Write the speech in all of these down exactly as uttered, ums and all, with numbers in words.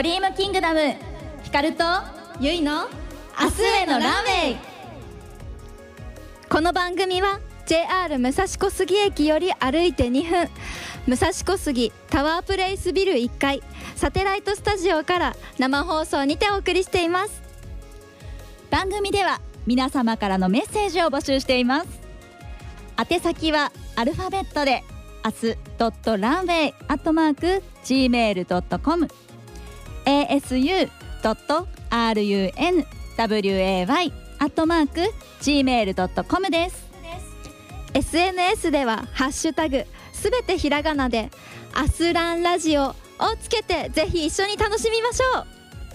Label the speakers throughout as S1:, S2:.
S1: リームキングダム、ヒカルと
S2: ゆいの
S1: 明日へのランウェイ。
S2: この番組は ジェイアール 武蔵小杉駅より歩いてにふん、武蔵小杉タワープレイスビルいっかいサテライトスタジオから生放送にてお送りしています。
S1: 番組では皆様からのメッセージを募集しています。宛先はアルファベットで明日ドットランウェイアットマーク ジーメールドットコム エーエスユードットアールユーエヌダブリューエーワイ アットマーク ジーメールドットコム です。
S2: エスエヌエス ではハッシュタグすべてひらがなでアスランラジオをつけてぜひ一緒に楽しみましょう。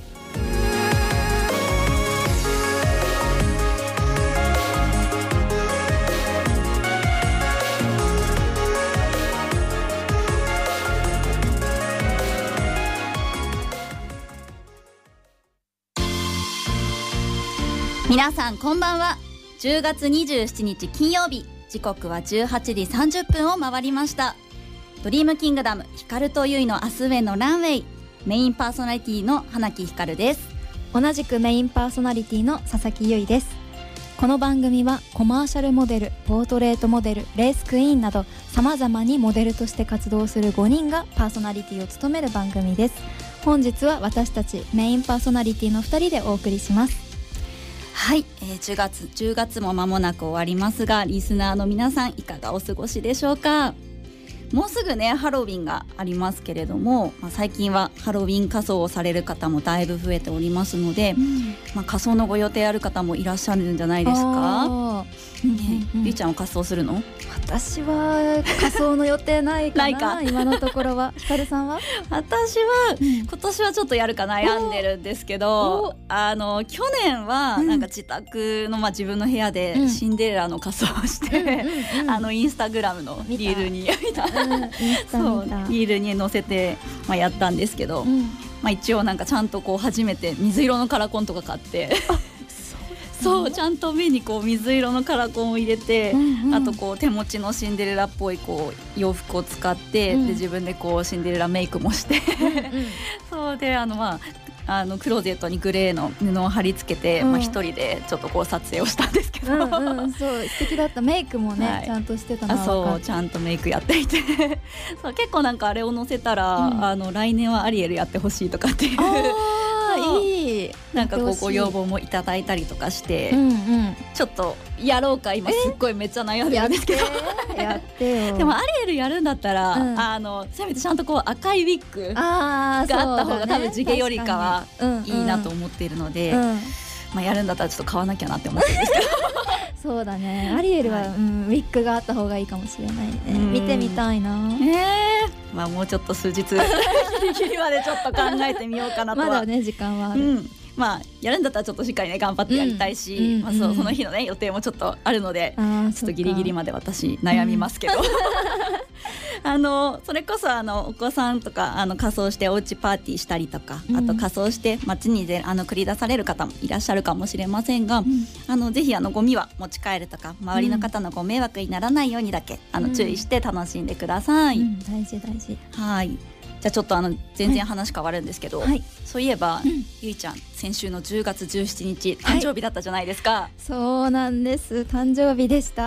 S1: 皆さんこんばんは。じゅうがつにじゅうしちにち金曜日、時刻はじゅうはちじさんじゅっぷんを回りました。ドリームキングダム、ヒカルとユイの明日へのランウェイ、メインパーソナリティの花木ひかるです。
S2: 同じくメインパーソナリティの佐々木ゆいです。この番組はコマーシャルモデル、ポートレートモデル、レースクイーンなど様々にモデルとして活動するごにんがパーソナリティを務める番組です。本日は私たちメインパーソナリティのふたりでお送りします。
S1: はい、えー、じゅうがつじゅうがつも間もなく終わりますが、リスナーの皆さんいかがお過ごしでしょうか。もうすぐねハロウィンがありますけれども、まあ、最近はハロウィン仮装をされる方もだいぶ増えておりますので、うん、まあ、仮装のご予定ある方もいらっしゃるんじゃないですか。ね、ゆいちゃんは仮装するの？
S2: 私は仮装の予定ないかな
S1: ないか
S2: 今のところは。ひかるさんは？
S1: 私は、うん、今年はちょっとやるか悩んでるんですけど、あの去年はなんか自宅の、まあ、自分の部屋でシンデレラの仮装をして、うん、あのインスタグラムのリールに見た、うん、そうリールに載せて、まあ、やったんですけど、うん、まあ、一応なんかちゃんとこう初めて水色のカラコンとか買ってそうちゃんと目にこう水色のカラコンを入れて、うんうん、あとこう手持ちのシンデレラっぽいこう洋服を使って、うん、で自分でこうシンデレラメイクもしてうん、うん、そうであのまああのクローゼットにグレーの布を貼り付けて、うん、まあ、一人でちょっとこう撮影をしたんですけど、うん
S2: うん、そう素敵だった。メイクもね、はい、ちゃんとしてたのは分かる。
S1: そうちゃんとメイクやっていてそう結構なんかあれを載せたら、うん、あの来年はアリエルやってほしいとかっていういいなんかこうご要望もいただいたりとかして、うんうん、ちょっとやろうか今すっごいめっちゃ悩んでるんですけど
S2: やってよ。
S1: でもアリエルやるんだったら、うん、あのせめてちゃんとこう赤いウィッグがあった方が、ね、多分地毛よりかはいいなと思っているので、うんうん、まあ、やるんだったらちょっと買わなきゃなって思ってるんですけど
S2: そうだね、アリエルは、はい、うん、ウィッグがあった方がいいかもしれないね。見てみたいな。
S1: えー、まあ、もうちょっと数日ギリギリまでちょっと考えてみようかなとは。
S2: まだね時間はある、うん、
S1: まあ、やるんだったらちょっとしっかりね頑張ってやりたいし、うん、まあ、そう、その日のね予定もちょっとあるので、ちょっとギリギリまで私悩みますけど、うん、あのそれこそあのお子さんとかあの仮装しておうちパーティーしたりとか、うん、あと仮装して街にであの繰り出される方もいらっしゃるかもしれませんが、うん、あのぜひあのゴミは持ち帰るとか周りの方のご迷惑にならないようにだけ、うん、あの注意して楽しんでください、うん、
S2: 大事大事。
S1: はい、じゃあちょっとあの全然話変わるんですけど、はい、そういえば、うん、ゆいちゃん先週のじゅうがつじゅうしちにち誕生日だったじゃないですか、はい、
S2: そうなんです、誕生日でした、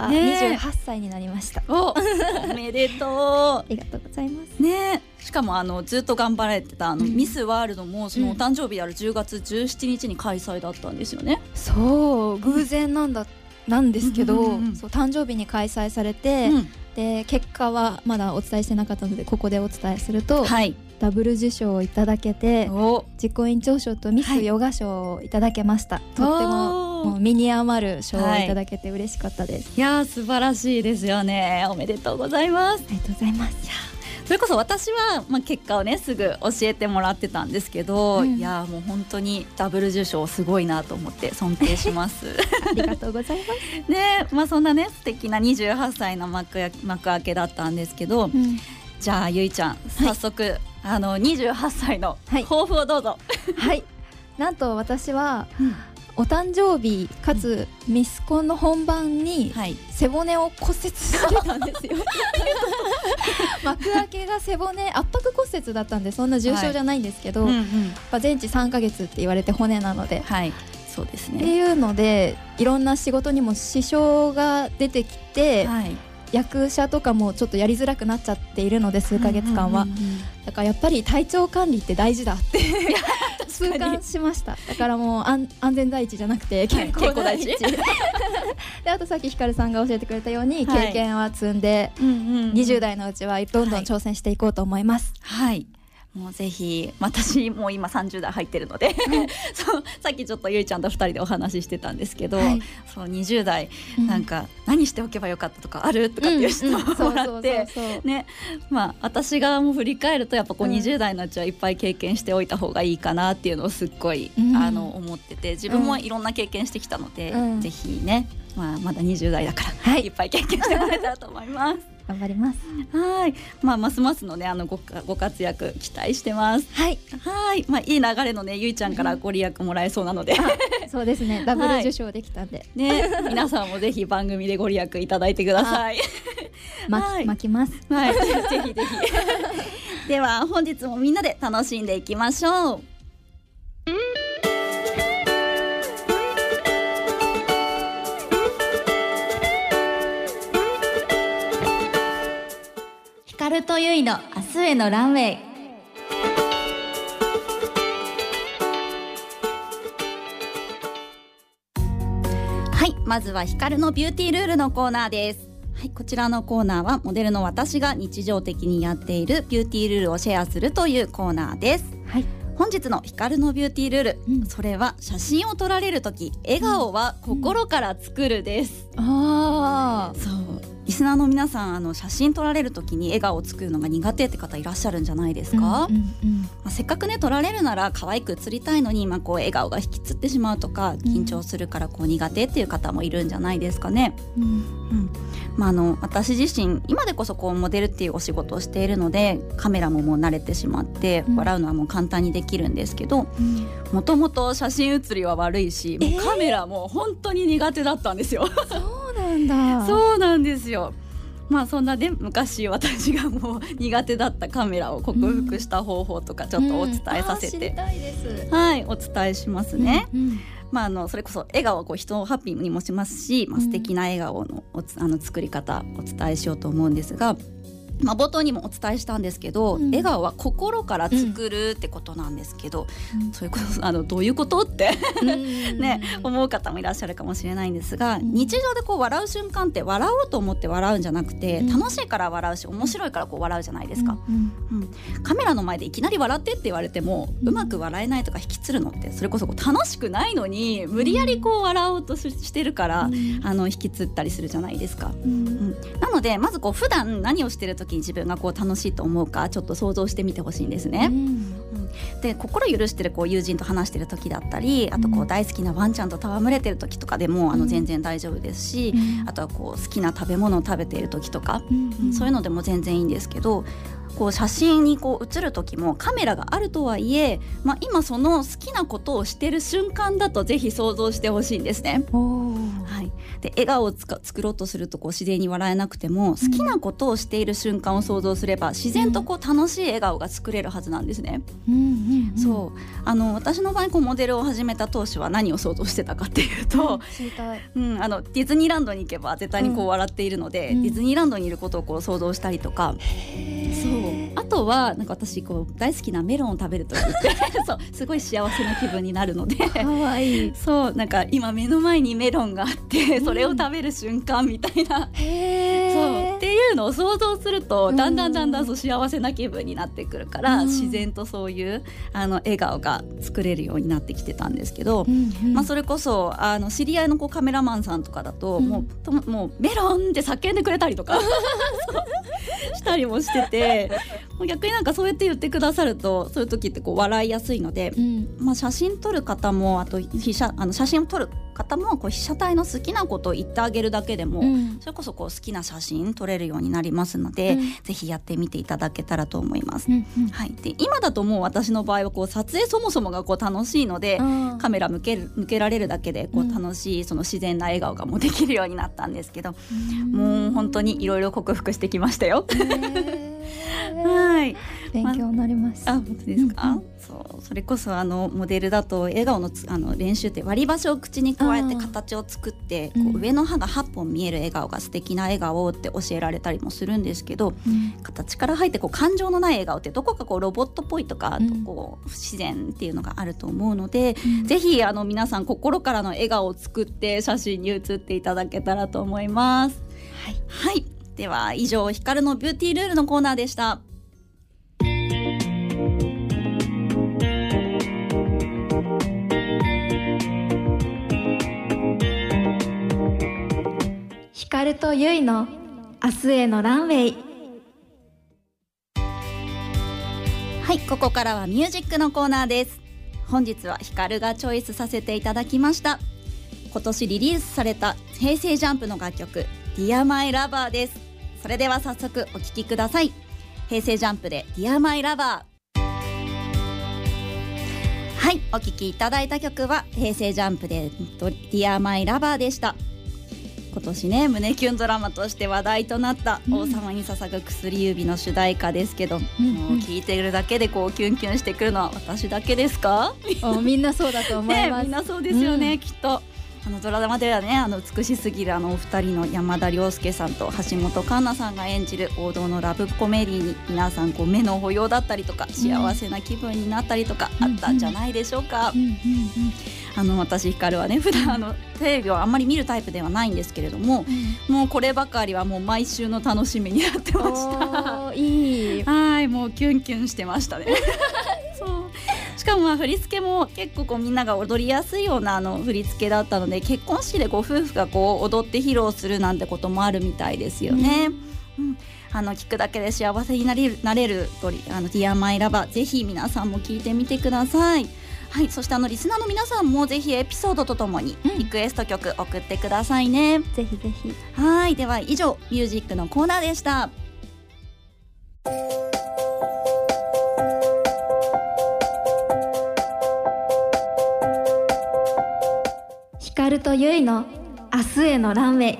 S2: ね、にじゅうはっさいになりました。
S1: お, おめでとう
S2: ありがとうございます、
S1: ね、しかもあのずっと頑張られてたあの、うん、ミスワールドもそのお誕生日であるじゅうがつじゅうしちにちに開催だったんですよね、
S2: うん、そう偶然なんだなんですけど、うんうんうん、そう誕生日に開催されて、うん、で結果はまだお伝えしてなかったのでここでお伝えすると、はい、ダブル受賞をいただけて実行委員長賞とミスヨガ賞をいただけました、はい、とっても、もう身に余る賞をいただけて嬉しかったです、
S1: はい、いやー素晴らしいですよね。おめでとうございます。
S2: ありがとうございます。いや
S1: それこそ私は、まあ、結果をねすぐ教えてもらってたんですけど、うん、いやもう本当にダブル受賞すごいなと思って尊敬します
S2: ありがとうございます
S1: ね、まあ、そんなね素敵なにじゅうはっさいの 幕, 幕開けだったんですけど、うん、じゃあゆいちゃん早速、はい、あのにじゅうはっさいの抱負をどうぞ。
S2: はい、はい、なんと私は、うん、 お誕生日かつミスコンの本番に背骨を骨折してたんですよ、はい、幕開けが背骨圧迫骨折だったんでそんな重傷じゃないんですけど、はいうんうん、全治さんかげつって言われて骨なので、
S1: はいそうですね、
S2: っていうのでいろんな仕事にも支障が出てきて、はい、役者とかもちょっとやりづらくなっちゃっているので数ヶ月間は、うんうんうんうん、だからやっぱり体調管理って大事だって痛感しました。だからもう安全第一じゃなくて健康第一、はい、であとさっきひかるさんが教えてくれたように経験は積んで、はい、にじゅう代のうちはどんどん挑戦していこうと思います。
S1: はい、はいもうぜひ私もう今さんじゅう代入ってるので、うん、そうさっきちょっとゆいちゃんとふたりでお話ししてたんですけど、はい、そうにじゅう代、うん、なんか何しておけばよかったとかあるとかっていう質問をもらってねまあ私がもう振り返るとやっぱこうにじゅう代のうちはいっぱい経験しておいた方がいいかなっていうのをすっごい、うん、あの思ってて自分もいろんな経験してきたので、うん、ぜひね、まあ、まだにじゅう代だから、はい、いっぱい経験してもらえたらと思います
S2: 頑張ります。
S1: はい、まあ、ますますのね、あの ご, ご活躍期待してます。
S2: はい、
S1: はい、まあ、いい流れのね、ゆいちゃんからご利益もらえそうなので。
S2: そうですね、ダブル受賞できたんで。はい、
S1: ね、皆さんもぜひ番組でご利益いただいてください。
S2: はい、巻きます。
S1: はい、ぜひぜひ。では、本日もみんなで楽しんでいきましょう。ヒカルとゆいの明日へのランウェイ。はい、まずはヒカルのビューティールールのコーナーです。はい、こちらのコーナーはモデルの私が日常的にやっているビューティールールをシェアするというコーナーです。はい、本日のヒカルのビューティールール、うん、それは写真を撮られるとき笑顔は心から作るです。うん、ああ、そう。リスナーの皆さん、あの写真撮られるときに笑顔を作るのが苦手って方いらっしゃるんじゃないですか。うんうんうんまあ、せっかくね撮られるなら可愛く写りたいのに、まあ、こう笑顔が引きつってしまうとか緊張するからこう苦手っていう方もいるんじゃないですかね。うんうんまあ、あの私自身今でこそこうモデルっていうお仕事をしているのでカメラももう慣れてしまって笑うのはもう簡単にできるんですけど、もともと写真写りは悪いし、もうカメラも本当に苦手だったんですよ。
S2: そうなんだ。
S1: そうなんですよ。まあそんなで昔私がもう苦手だったカメラを克服した方法とかちょっとお伝えさせて、うんうん、知りたいです。はい、お伝えしますね。うんうんまあ、あのそれこそ笑顔はこう人をハッピーにもしますし、まあ、素敵な笑顔のおつあの作り方お伝えしようと思うんですが、まあ、冒頭にもお伝えしたんですけど、うん、笑顔は心から作るってことなんですけど、うん、そういうことあのどういうことってね、思う方もいらっしゃるかもしれないんですが、うん、日常でこう笑う瞬間って笑おうと思って笑うんじゃなくて、うん、楽しいから笑うし面白いからこう笑うじゃないですか、うんうんうん、カメラの前でいきなり笑ってって言われても、うん、うまく笑えないとか引きつるのってそれこそこう楽しくないのに無理やりこう笑おうと し, してるから、うん、あの引きつったりするじゃないですか、うんうん、なのでまずこう普段何をしてる時に自分がこう楽しいと思うかちょっと想像してみてほしいんですね、うんうん、で心許してるこう友人と話してる時だったり、あとこう大好きなワンちゃんと戯れてる時とかでもあの全然大丈夫ですし、うん、あとはこう好きな食べ物を食べている時とか、うんうん、そういうのでも全然いいんですけど、こう写真にこう写る時もカメラがあるとはいえ、まあ、今その好きなことをしてる瞬間だとぜひ想像してほしいんですね。はい、で笑顔をつか作ろうとするとこう自然に笑えなくても、好きなことをしている瞬間を想像すれば自然とこう楽しい笑顔が作れるはずなんですね、うんうんうん、そうあの私の場合こうモデルを始めた当初は何を想像してたかっていうと、
S2: 知りたい、
S1: うん、あのディズニーランドに行けば絶対にこう笑っているので、うん、ディズニーランドにいることをこう想像したりとか、そうあとはなんか私こう大好きなメロンを食べるときってそうすごい幸せな気分になるので、
S2: かわいい
S1: そうなんか今目の前にメロンがあってそれを食べる瞬間みたいな、うん、そうっていうのを想像するとだんだんだんだんそう幸せな気分になってくるから、うん、自然とそういうあの笑顔が作れるようになってきてたんですけど、うんうんまあ、それこそあの知り合いのこうカメラマンさんとかだと、うん、もうともうメロンって叫んでくれたりとかしたりもしてて逆になんかそうやって言ってくださるとそういう時ってこう笑いやすいので、うん、まあ、写真撮る方もあと被写あの写真を撮る方もこう被写体の好きなことを言ってあげるだけでも、うん、それこそこう好きな写真撮れるようになりますので、うん、ぜひやってみていただけたらと思います、うんうん、はい、で今だともう私の場合はこう撮影そもそもがこう楽しいので、うん、カメラ向ける向けられるだけでこう楽しい、その自然な笑顔がもうできるようになったんですけど、うん、もう本当にいろいろ克服してきましたよ。はい、
S2: 勉強になります。
S1: あ、本当ですか、うんうん、そうそれこそあのモデルだと笑顔のつあの練習って割り箸を口に加えて形を作ってこう上の歯がはっぽん見える笑顔が素敵な笑顔って教えられたりもするんですけど、うん、形から入ってこう感情のない笑顔ってどこかこうロボットっぽいとか、うん、こう不自然っていうのがあると思うので、うん、ぜひあの皆さん心からの笑顔を作って写真に写っていただけたらと思います。はい、はい、では以上ヒカルのビューティールールのコーナーでした。
S2: ヒカルとユイの明日へのランウェイ。
S1: はい、ここからはミュージックのコーナーです。本日はヒカルがチョイスさせていただきました。今年リリースされた平成ジャンプの楽曲 Dear My Lover です。それでは早速お聴きください。平成ジャンプで Dear My Lover。 はい、お聴きいただいた曲は平成ジャンプで Dear My Lover でした。今年ね胸キュンドラマとして話題となった王様に捧ぐ薬指の主題歌ですけど、うんうん、もう聴いてるだけでこうキュンキュンしてくるのは私だけですか？
S2: みんなそうだと思います、
S1: ね、みんなそうですよね、うん、きっとあのドラマではねあの美しすぎるあのお二人の山田涼介さんと橋本環奈さんが演じる王道のラブコメディに皆さんこう目の保養だったりとか幸せな気分になったりとかあったんじゃないでしょうか。うんうんうんうん、あの私ヒカルはね普段あのテレビをあんまり見るタイプではないんですけれども、うん、もうこればかりはもう毎週の楽しみになってました。
S2: いい
S1: はいもうキュンキュンしてましたね。そうしかもまあ振り付けも結構こうみんなが踊りやすいようなあの振り付けだったので結婚式でご夫婦がこう踊って披露するなんてこともあるみたいですよね。うんうん、あの聞くだけで幸せになれる、なれるあの Dear My Lover ぜひ皆さんも聞いてみてください。はい、そしてあのリスナーの皆さんもぜひエピソードとともにリクエスト曲送ってくださいね。うん、
S2: ぜひぜひ。
S1: はい、では以上ミュージックのコーナーでした。
S2: ヒカルとユイの明日へのランウェイ。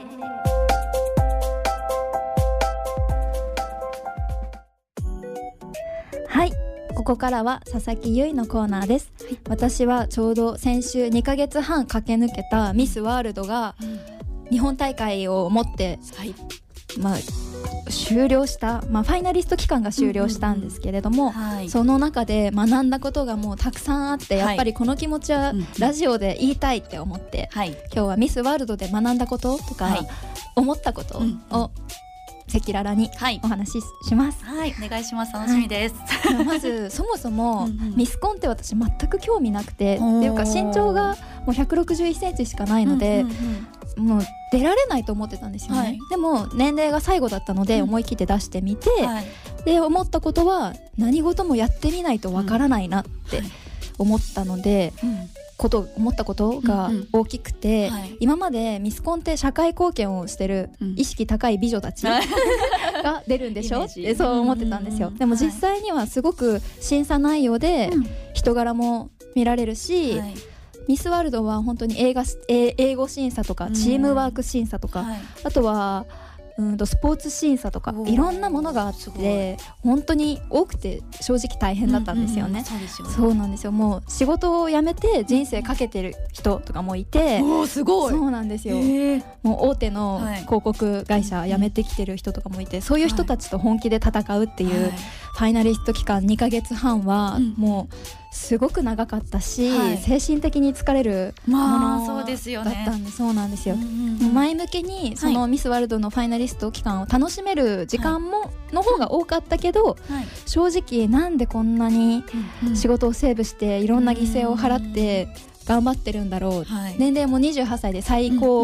S2: はい、ここからは佐々木優衣のコーナーです。はい、私はちょうど先週にかげつはん駆け抜けたミスワールドが日本大会をもって、はい、まあ終了した、まあ、ファイナリスト期間が終了したんですけれども、うんうんうんはい、その中で学んだことがもうたくさんあって、はい、やっぱりこの気持ちはラジオで言いたいって思って、はい、今日はミスワールドで学んだこととか、はい、思ったことを、うんうん赤裸々にお話しします。
S1: はい、はい、お願いします。楽しみです。
S2: はい、まずそもそもミスコンって私全く興味なくて、っていうか身長がもうひゃくろくじゅういっセンチしかないので、うんうんうん、もう出られないと思ってたんですよね。はい、でも年齢が最後だったので思い切って出してみて、うんはい、で思ったことは何事もやってみないとわからないなって思ったので、うんはいこと思ったことが大きくて、うんうんはい、今までミスコンって社会貢献をしてる意識高い美女たちが出るんでしょってそう思ってたんですよ。でも実際にはすごく審査内容で人柄も見られるし、はい、ミスワールドは本当に映画英語審査とかチームワーク審査とか、はい、あとはうんとスポーツ審査とかいろんなものがあって本当に多くて正直大変だったんですよね。そうなんですよ。もう仕事を辞めて人生かけてる人とかもいて、
S1: おすごい。
S2: そうなんですよ。もう大手の広告会社辞めてきてる人とかもいて、そういう人たちと本気で戦うっていうファイナリスト期間にかげつはんはもうすごく長かったし、はい、精神的に疲れるものだったんで、そうなんですよ。前向きにそのミスワールドのファイナリスト期間を楽しめる時間も、はい、の方が多かったけど、はい、正直なんでこんなに仕事をセーブしていろんな犠牲を払って頑張ってるんだろう、はい、年齢もにじゅうはっさいで最高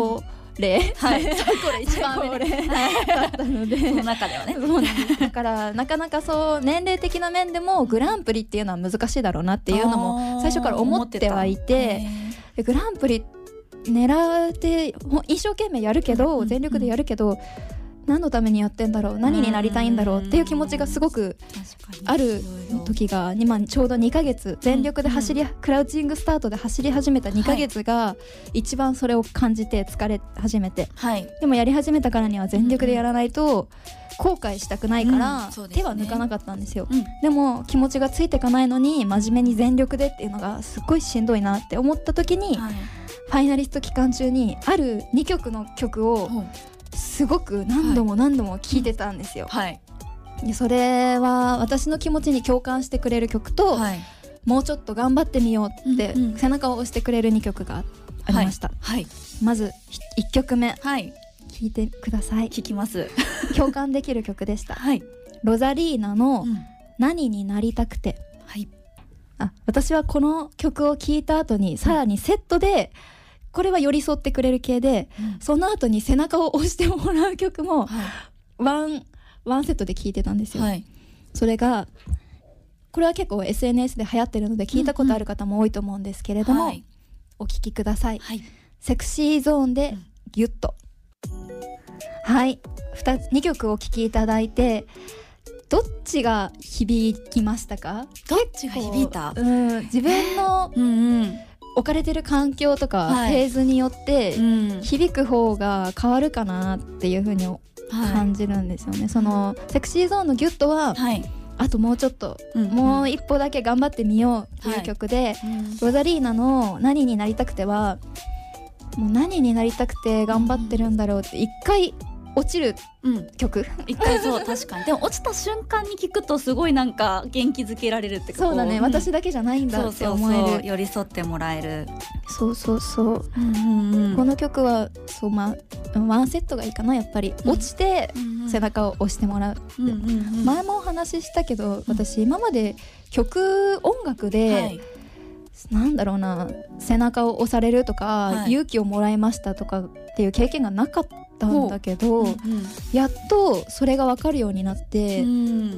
S2: 例、
S1: はい、
S2: 最高例一番上でだったので、
S1: その中ではね。
S2: そうなんです。だからなかなかそう年齢的な面でもグランプリっていうのは難しいだろうなっていうのも最初から思ってはいて、でグランプリ狙って一生懸命やるけど、うん、全力でやるけど、何のためにやってんだろう、何になりたいんだろうっていう気持ちがすごくある時が今ちょうどにかげつ全力で走り、うんうん、クラウチングスタートで走り始めたにかげつが一番それを感じて疲れ始めて、はい、でもやり始めたからには全力でやらないと後悔したくないから、うん手は抜かなかったんですよ、うん、でも気持ちがついていかないのに真面目に全力でっていうのがすっごいしんどいなって思った時に、はい、ファイナリスト期間中にあるにきょくの曲をすごく何度も何度も聴いてたんですよ、はい、でそれは私の気持ちに共感してくれる曲と、はい、もうちょっと頑張ってみようって背中を押してくれるにきょくがありました、はいはい、まずいっきょくめ、はい、聴いてください。
S1: 聴きます。
S2: 共感できる曲でした、はい、ロザリーナの何になりたくて、はい、あ私はこの曲を聴いた後にさらにセットでこれは寄り添ってくれる系で、うん、その後に背中を押してもらう曲も、はい、ワンワンセットで聴いてたんですよ、はい、それがこれは結構 エスエヌエス で流行ってるので聞いたことある方も多いと思うんですけれども、うんうんはい、お聴きください、はい、セクシーゾーンでギュッと、うん、はい 2, にきょくお聴きいただいてどっちが響きましたか？
S1: どっちが響いた？
S2: うん、自分の、うんうん置かれてる環境とかフェーズによって響く方が変わるかなっていう風に感じるんですよね、はい、そのセクシーゾーンのギュッとは、はい、あともうちょっと、うんうん、もう一歩だけ頑張ってみようっていう曲で、はいうん、ロザリーナの何になりたくてはもう何になりたくて頑張ってるんだろうって一回落ちる曲、
S1: うん、一回そう確かにでも落ちた瞬間に聞くとすごいなんか元気づけられるっていうか
S2: そうだね、うん、私だけじゃないんだって思える、
S1: そうそうそう寄り添ってもらえる
S2: そうそうそう、うんうんうん、この曲はそう、まあ、ワンセットがいいかなやっぱり、うん、落ちて背中を押してもらう、うんうんうん、前もお話ししたけど私今まで曲音楽で、はいなんだろうな背中を押されるとか、はい、勇気をもらいましたとかっていう経験がなかったんだけど、うんうん、やっとそれが分かるようになって、うん、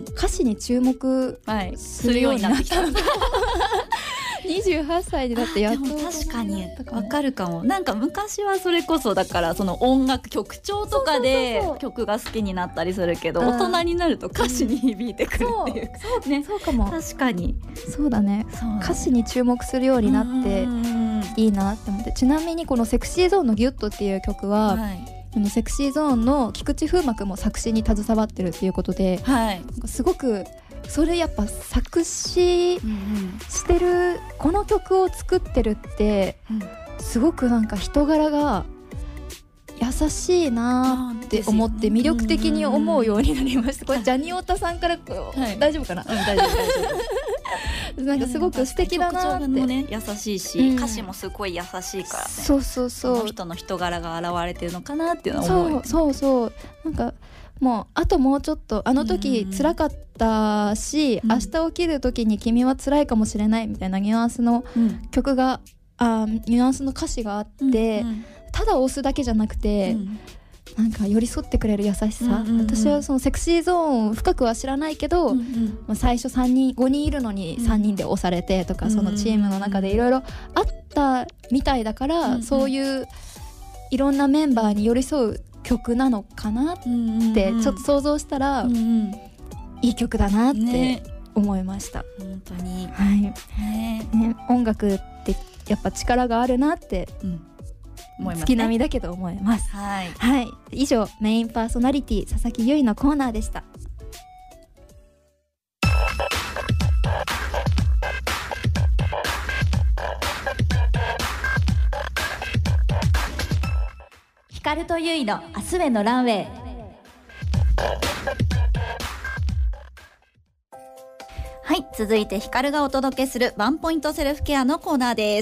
S2: 歌詞に注目するようになった、はい、にじゅうはっさいでだってやっと
S1: 確かに分かるかも。なんか昔はそれこそだからその音楽曲調とかで曲が好きになったりするけど大人になると歌詞に響いてくるっていう、
S2: そう、ね、そうかも
S1: 確かに
S2: そうだね歌詞に注目するようになっていいなって思って。ちなみにこのセクシーゾーンのギュッとっていう曲は、はい、セクシーゾーンの菊池風磨くんも作詞に携わってるっていうことで、はい、すごくそれやっぱ作詞してる、うんうん、この曲を作ってるってすごくなんか人柄が優しいなって思って魅力的に思うようになりました。これジャニオタさんからこう、はい、大丈夫かな、うん、大丈夫大丈夫なんかすごく素敵だなって、
S1: ね、優しいし、うん、歌詞もすごい優しいからね。
S2: そうそうそう
S1: その人の人柄が現れてるのかなっていうのは思う。
S2: そうそうそうなんかもうあともうちょっとあの時辛かったし、うん、明日起きる時に君は辛いかもしれないみたいなニュアンスの曲が、うん、あニュアンスの歌詞があって、うんうん、ただ押すだけじゃなくて、うん、なんか寄り添ってくれる優しさ、うんうんうん、私はそのセクシーゾーン深くは知らないけど、うんうんまあ、最初さんにんごにんいるのにさんにんで押されてとか、うん、そのチームの中でいろいろあったみたいだから、うんうん、そういういろんなメンバーに寄り添う曲なのかなってちょっと想像したら、うんうん、いい曲だなって思いました、ね、
S1: 本当に、
S2: はいねね、音楽ってやっぱ力があるなって、うん思いますね、月並みだけど思います、はいはい、以上メインパーソナリティ佐々木優衣のコーナーでした。
S1: 光と優衣の明日へのランウェイ。はい、続いて光がお届けするワンポイントセルフケアのコーナーです。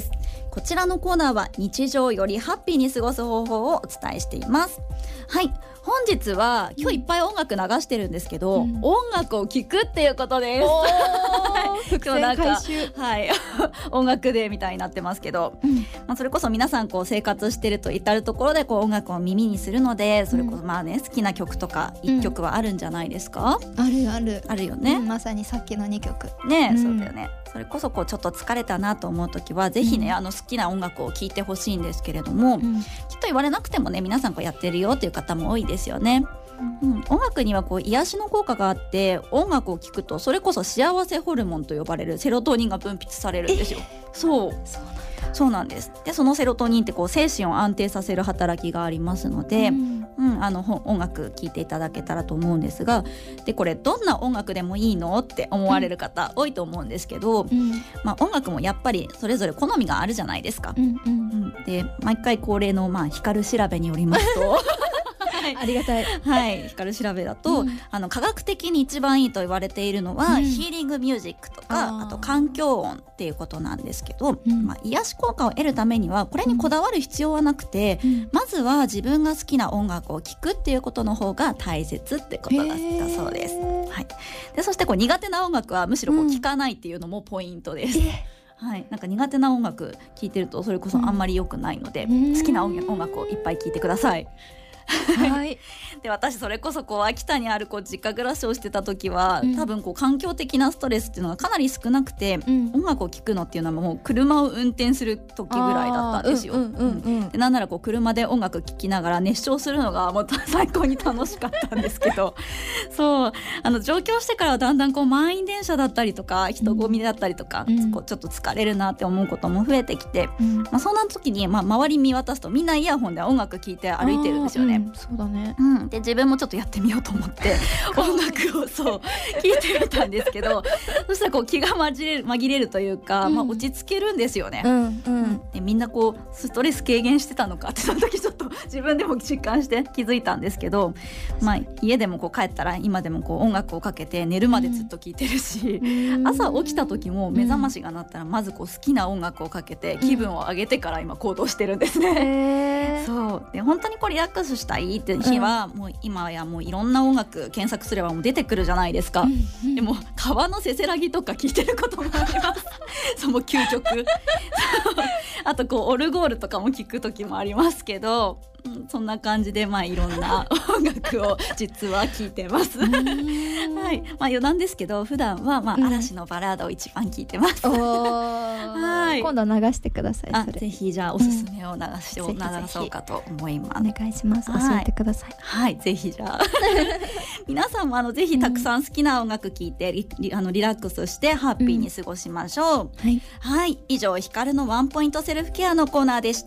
S1: こちらのコーナーは日常をよりハッピーに過ごす方法をお伝えしています。はい、本日は今日いっぱい音楽流してるんですけど、うん、音楽を聴くっていうことです。
S2: 伏線回収、
S1: はい、音楽デーみたいになってますけど、うんまあ、それこそ皆さんこう生活してると至るところでこう音楽を耳にするので、それこそまあね、好きな曲とかいっきょくはあるんじゃないですか、
S2: うん、あるある
S1: あるよね、
S2: うん、まさにさっきのにきょく
S1: ね、
S2: うん、
S1: そうだよね。それこそこうちょっと疲れたなと思うときはぜひね、うん、あの好きな音楽を聴いてほしいんですけれども、うん、きっと言われなくてもね皆さんこうやってるよっていう方も多いですよね。うん、音楽にはこう癒しの効果があって、音楽を聴くとそれこそ幸せホルモンと呼ばれるセロトニンが分泌されるんですよ。そう
S2: そうなんだ。
S1: そうなんです。でそのセロトニンってこう精神を安定させる働きがありますので、うんうん、あの音楽聴いていただけたらと思うんですが、でこれどんな音楽でもいいのって思われる方多いと思うんですけど、うんまあ、音楽もやっぱりそれぞれ好みがあるじゃないですか、うんうんうん、で毎回恒例の、まあ、光調べによりますと
S2: はい、ありがたい、
S1: はい、光調べだと、うん、あの科学的に一番いいと言われているのは、うん、ヒーリングミュージックとか あ, あと環境音っていうことなんですけど、うんまあ、癒し効果を得るためにはこれにこだわる必要はなくて、うん、まずは自分が好きな音楽を聴くっていうことの方が大切ってことだったそうです、はい、でそしてこう苦手な音楽はむしろこう聴かないっていうのもポイントです、うんはい、なんか苦手な音楽聴いてるとそれこそあんまり良くないので、うん、好きな音楽をいっぱい聴いてください。はい、で私それこそこう秋田にあるこう実家暮らしをしてた時は、うん、多分こう環境的なストレスっていうのがかなり少なくて、うん、音楽を聴くのっていうのはもう車を運転する時ぐらいだったんですよ。でなんならこう車で音楽聴きながら熱唱するのがもう最高に楽しかったんですけどそうあの上京してからはだんだんこう満員電車だったりとか人混みだったりとか、うん、こうちょっと疲れるなって思うことも増えてきて、うんまあ、そんな時に、まあ、周り見渡すとみんなイヤホンで音楽聴いて歩いてるんですよね。
S2: うん、そうだね、
S1: うん、で自分もちょっとやってみようと思って音楽をそう聴いてみたんですけどそしたらこう気が紛れる、紛れるというか、うんまあ、落ち着けるんですよね、うんうん、でみんなこうストレス軽減してたのかってその時ちょっと自分でも実感して気づいたんですけど、まあ、家でもこう帰ったら今でもこう音楽をかけて寝るまでずっと聴いてるし、うん、朝起きた時も目覚ましが鳴ったらまずこう好きな音楽をかけて気分を上げてから今行動してるんですね、うん、そうで本当にこうリラックスしたいっていう日は、うん、もう今やもういろんな音楽検索すればもう出てくるじゃないですか、うんうん、でも川のせせらぎとか聞いてることもありますその究極あとこうオルゴールとかも聞く時もありますけど、うん、そんな感じでまあいろんな音楽を実は聴いてますはい、まあ余談ですけど普段はまあ嵐のバラードを一番聴いてます、うん、
S2: はい今度は流してください。それ
S1: ぜひじゃあおすすめを流し、うん、流そうかと思います。
S2: お願いします。教えてください。
S1: はい、はい、ぜひじゃあ皆さんもあのぜひたくさん好きな音楽聴いて、うん、リ, あのリラックスしてハッピーに過ごしましょう、うん、はい、はい、以上ヒカルのワンポイントセルフケアのコーナーでした。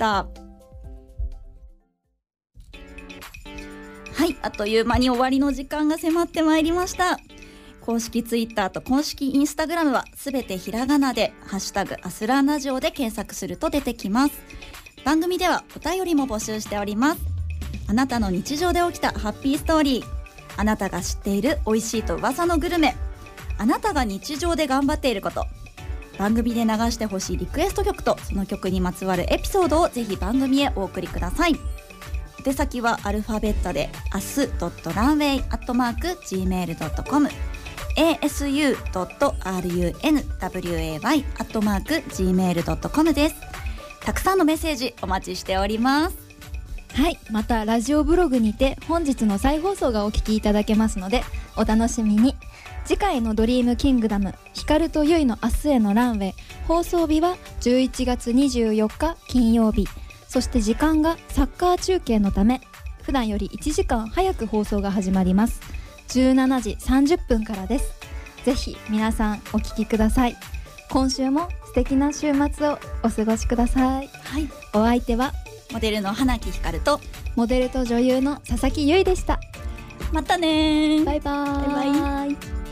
S1: はい、あっという間に終わりの時間が迫ってまいりました。公式ツイッターと公式インスタグラムはすべてひらがなでハッシュタグアスラーラジオで検索すると出てきます。番組ではお便りも募集しております。あなたの日常で起きたハッピーストーリー、あなたが知っている美味しいと噂のグルメ、あなたが日常で頑張っていること、番組で流してほしいリクエスト曲とその曲にまつわるエピソードをぜひ番組へお送りください。宛先はアルファベットで アスドットランウェイアットマークジーメールドットコム エーエスユードットランウェイアットマークジーメールドットコム です。たくさんのメッセージお待ちしております。
S2: はい、またラジオブログにて本日の再放送がお聞きいただけますのでお楽しみに。次回のドリームキングダム光とゆいの明日へのランウェイ、放送日はじゅういちがつにじゅうよっか金曜日、そして時間がサッカー中継のため普段よりいちじかん早く放送が始まります。じゅうしちじさんじゅっぷんからです。ぜひ皆さんお聞きください。今週も素敵な週末をお過ごしください。
S1: はい、
S2: お相手は
S1: モデルの花木ひかると
S2: モデルと女優の佐々木ゆいでした。
S1: またね。
S2: バイバーイ。
S1: バイバイ。